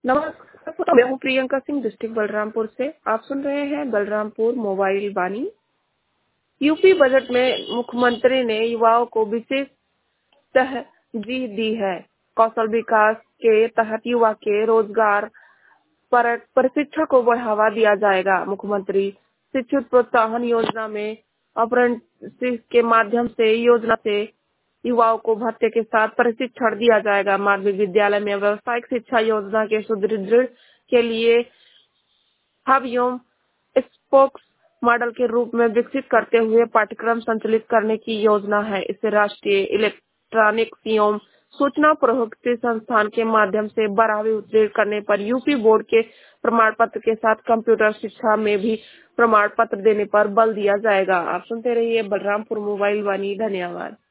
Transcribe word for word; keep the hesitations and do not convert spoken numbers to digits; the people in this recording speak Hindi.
नमस्कार, मैं हूँ प्रियंका सिंह, डिस्ट्रिक्ट बलरामपुर से। आप सुन रहे हैं Balrampur mobile Vani. UP budget में मुख्यमंत्री ने युवाओं को विशेष तरजीह दी है। कौशल विकास के तहत युवा के रोजगार पर प्रशिक्षण को बढ़ावा दिया जाएगा। मुख्यमंत्री शिक्षुत प्रोत्साहन योजना में अप्रेंटिसशिप के माध्यम से योजना से युवाओं को भत्ते के साथ प्रशिक्षण दिया जाएगा। माध्यमिक विद्यालय में व्यावसायिक शिक्षा योजना के सुदृढ़ के लिए हब एवं स्पोक्स मॉडल के रूप में विकसित करते हुए पाठ्यक्रम संचालित करने की योजना है। इससे राष्ट्रीय इलेक्ट्रॉनिक्स एवं सूचना प्रौद्योगिकी संस्थान के माध्यम से बारहवीं उत्तीर्ण करने पर यूपी बोर्ड के प्रमाण पत्र के साथ कंप्यूटर शिक्षा में भी प्रमाण पत्र देने पर बल दिया जाएगा। आप सुनते रहिए बलरामपुर मोबाइल वाणी। धन्यवाद।